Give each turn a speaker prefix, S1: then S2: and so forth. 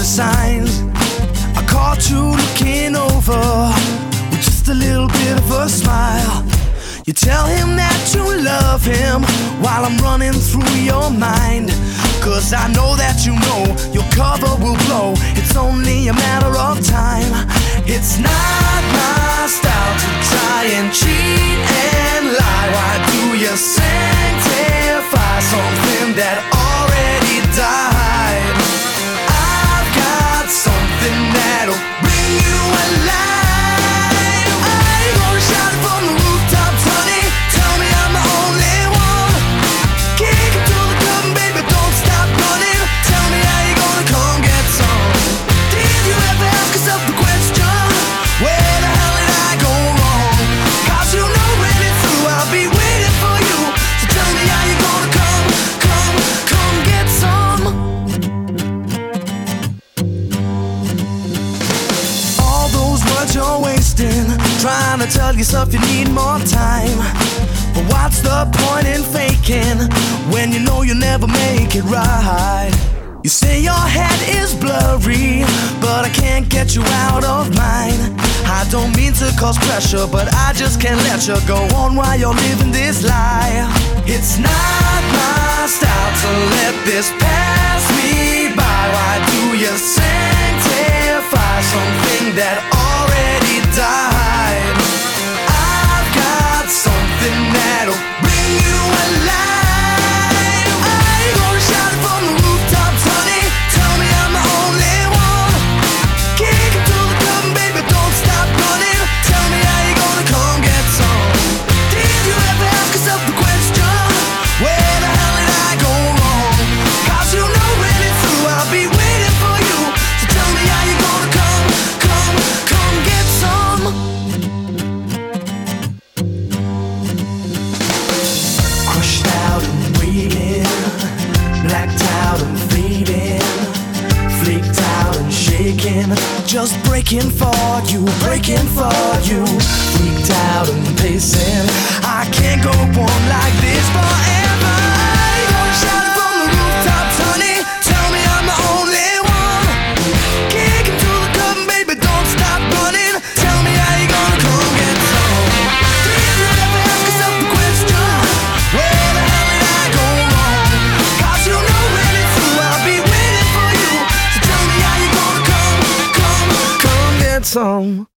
S1: the signs. I caught you looking over with just a little bit of a smile. You tell him that you love him while I'm running through your mind. Cause I know that you know your cover will blow. It's only a matter of time. It's not my style to try and cheat and lie. Why do you sanctify something that already died? I've got something that'll bring you alive. You're wasting trying to tell yourself you need more time. But what's the point in faking when you know you'll never make it right? You say your head is blurry, but I can't get you out of mine. I don't mean to cause pressure, but I just can't let you go on while you're living this lie. It's not my style to let this pass me by. Why do you sanctify something that already died? I've got something that'll bring you alive. I ain't gonna shout it from the rooftops, honey. Tell me I'm the only one. Kick it to the curb, baby, don't stop running. Tell me how you gonna come get some. Did you ever ask yourself the question, where the hell did I go wrong? Cause you know when it's through I'll be waiting for you. So tell me how you gonna come get some. Crushed out and waiting, blacked out and fading, flaked out and shaking, just breaking for you, breaking for you. Freaked out and pacing, I can't go on like this forever. I ain't gonna shout it from the rooftops, honey. Tell me I'm the only one. Kick it to the curb, baby, don't stop running. Tell me how you gonna come get some. Did you ever ask yourself the question, where the hell did I go wrong? Cause you know when it's through I'll be waiting for you. So tell me how you gonna come get some.